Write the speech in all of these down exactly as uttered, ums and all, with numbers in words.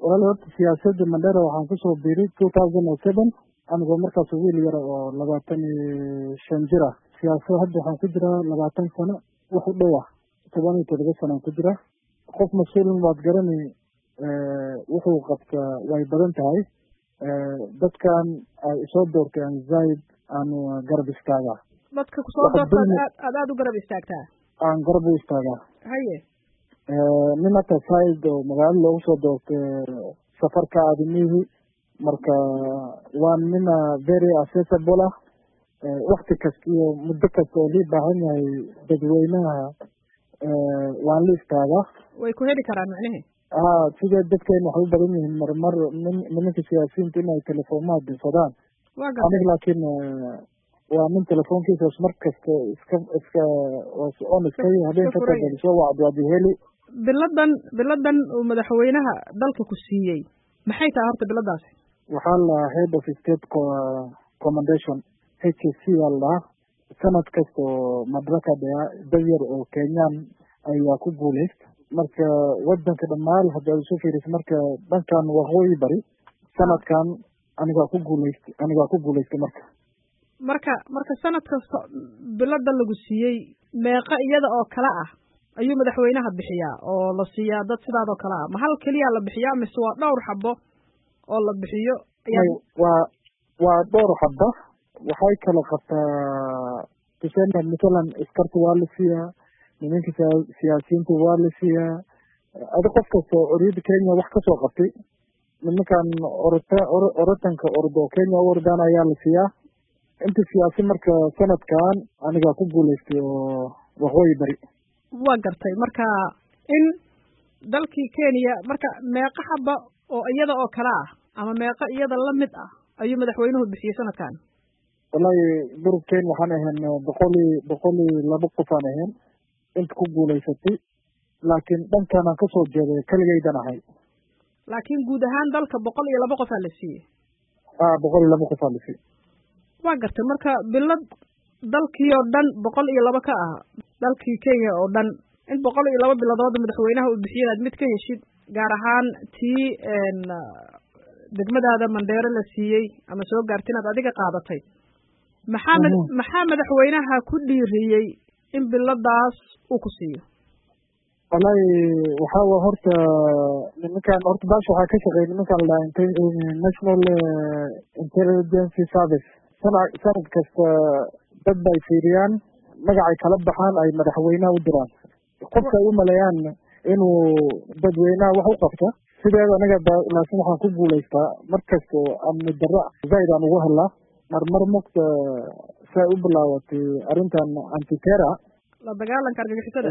walaal horta siyaasadda Mandera waxaan kusoo biiray two thousand seven anigoo markaas wiil yar oo labaatan iyo shan jir ah. Siyaasadda hadda waxaan ku jiraa labaatan sano wax u dhow ah toban iyo toddoba sano ku jira. qof mas'uul waad garanay wuxuu qabtaa way badan tahay. dadkan ay soo doorteen zaid aan garab istaaga dadka ku soo doortaan aad aad u garab istaagtaa aan garab u istaaga haye nina tasayd oo magaalo loogu soo doortay safarka aadamihi marka waan nina very accessible ah waqti kasta iyo muddo kasta oo lii baahan yahay dadweynaha waan la istaaga way ku heli karaan macnaheed haa sida dadkeena waxay u badan yihiin marmar nimanka siyaasiyiinta inay telefoonada dirsadaan aniga laakiin waa nin telefoonkiisa mar kasta iska iska on iska habeenka kadib soo wacdo waad heli biladan biladan uu madaxweynaha dalka ku siiyey maxay tahay horta biladaasi waxaa la head of state commendation H C alla sanad kasta madraka dayar oo Kenyan ayaa ku guuleystay marka wadanka dhamaal hadda soo fiiris marka dhankan waqooyi bari sanadkan aniga ku guuleystay aniga ku guuleystay marka marka marka sanad kasta bilada lagu siiyey meeqa iyada oo kala ah ayuu madaxweynaha bixiyaa oo la siiyaa dad sidaad oo kala ah ma hal kaliya la bixiyaa mise waa dhowr xabo oo la bixiyo waa waa dhowr xabo waxay kala qabtaa tusana midalan iskarta waa la siiyaa nimanka siyaasiyiinta waa la siiyaa adiga qof kasta oo reer Kenya wax ka soo qabtay nimankan orata oratanka ordo Kenya ordana ayaa la siiyaa inta siyaasi marka sanadkan aniga ku guuleystay oo waqooyi bari waa gartay marka in dalkii Kenya marka meeqa xaba oo iyada oo kala ah ama meeqa iyada la mid ah ayuu madaxweynuhu bixiyay sanadkan wallahi burkeen waxaan ahayn boqol boqol laba qof aan ahayn inta ku guuleysatay laakiin dhankan aan ka soo jeeday kaligaydan ahay laakiin guud ahaan dalka boqol iyo laba qof la siiyay ah boqol iyo laba qof la siiyay waa gartay marka bilad dalkii oo dhan boqol iyo laba ka ah dalkii Kenya oo dhan in boqol iyo laba biladood madaxweynaha uu bixiyay mid ka heshid gaar ahaan tii een degmadaada Mandera la siiyay ama soo gaartay inaad adiga qaadatay maxamed maxaa madaxweynaha ku dhiiriyay in biladaas uu ku siiyo wallahi waxa waa horta nimankan horta baash waxa ka shaqeeyay nimankan la National Intelligence Service sanad sanad kasta dad bay fiiriyaan magacay kala baxaan ay madaxweynaha u diraan qofka ay u maleeyaan inuu dadweynaha wax u qabto sideeda anaga laakiin waxaan ku guuleystaa markasta amni darro zaid aan ugu helaa marmar mugta say u bilaawatay arrintan anti-terror la dagaalanka argagixisada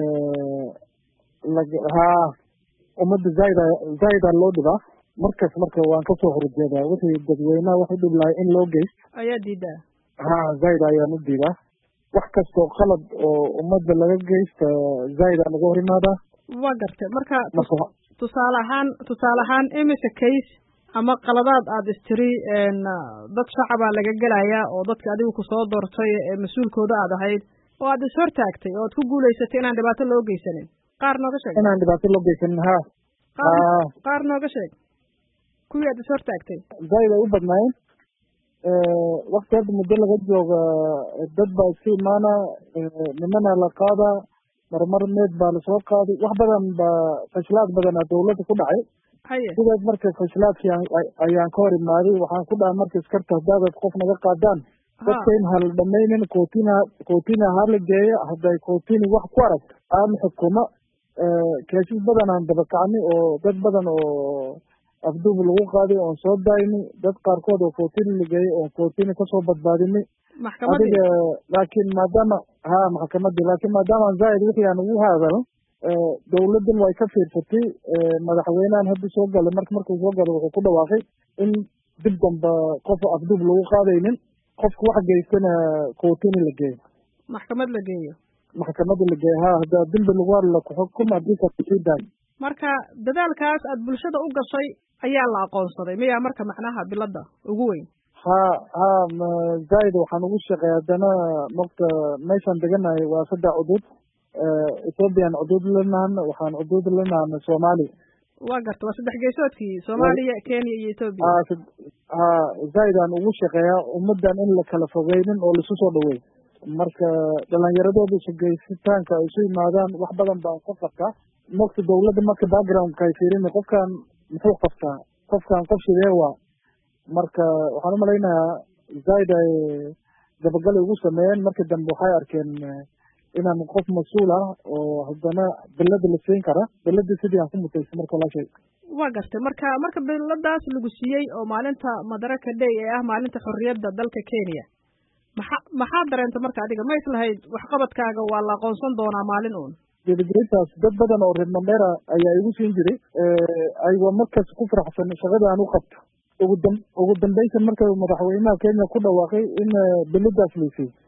haa ummadda zaid zaid loo dhibaa markas marka waan ka soo horjeedaa wixii dadweynaha wax u dhib lahay in loo geysto ayaa diidaa haa zaid ayaan u diidaa wax kastoo qalad oo ummadda laga geysta zaid aan uga hor imaadaa waa gartay marka tusaale ahaan tusaale ahaan imise case ama qaladaad aad istiri dad shacaba laga gelayaa oo dadka adigu ku soo doortay ee mas'uulkooda aad ahayd oo aad is hortaagtay oo aad ku guuleysatay inaan dhibaato loo geysanin qaar nooga sheeg inaan dhibaato loo geysanin haa qaar nooga sheeg kuwii aad is hortaagtay zaid ay u badnaayeen waqti hadda muddo laga jooga dad baa iska imaana nimana la qaada marmar meed baa lasoo qaaday wax badan baa fashilaad badan dawladda ku dhacay sidaas marka fashilaadkii ayaan ka hor imaaday waxaan ku dhahay marka iskarta haddaad qof naga qaadaan dadka in hal dhamaynin kootina kootina hala geeyo hadday kootini wax ku arag aan xukumo keesas badan aan daba kacnay oo dad badan oo afduub lagu qaaday oon soo daayni dad qaarkood oo kootini la geeyey oon kootini kasoo badbaadinay adiga laakiin maadaama haa maxkamadii laakiin maadaama zaid wixii aan ugu hadalo dawladdan way ka fiirsatay madaxweynahan hadda soo galay marka markuu soo galay wuxuu ku dhawaaqay in dib damba qof afduub lagu qaadaynin qofka wax geystana kootini la geeyo maxkamad la geeyo maxkamada la geeyo haa hadda dembi lagu hadla ku xukum haddii ka sii daay marka dadaalkaas aad bulshada u gashay ayaa la aqoonsaday miyaa marka macnaha bilada ugu weyn haa haa zaid waxaan ugu shaqeey haddana marka meeshaan deganahay waa saddex cudud ethoobiyan cudud lanahan waxaan cudud lanahan soomaali waa garta waa saddex geesoodkii Soomaaliya Kenya iyo Ethiopia ha zaydaan ugu shaqeeyaa ummadan in la kala fogeynin oo la isu soo dhaweeyo marka dhalinyaradooda shaqeysitaanka ay soo yimaadaan wax badan baan ka qabtaa marka dawladda marka background-ka ay fiirin qofkan muxuu qabtaa qofkan qof sidee waa marka waxaan u malaynayaa zayd ay dabagal ugu sameeyeen marka dambe waxay arkeen inaan qof mas-uul ah oo haddana bilada la siin kara bilada sidii aan ku mutaysa marka la sheeg waa gartay marka marka biladaas lagu siiyey oo maalinta Madaraka Day ee ah maalinta xorriyadda dalka Kenya maxaa maxaa dareentay marka adiga ma islahayd waxqabadkaaga waa la aqoonsan doonaa maalin uun geedgeedtaas dad badan oo reer Mandera ayaa igu siin jiray ayagoo markaas ku faraxsan shaqada aan u qabto ugu dambeyn marka madaxweynaha Kenya ku dhawaaqay in biladaas la siiyey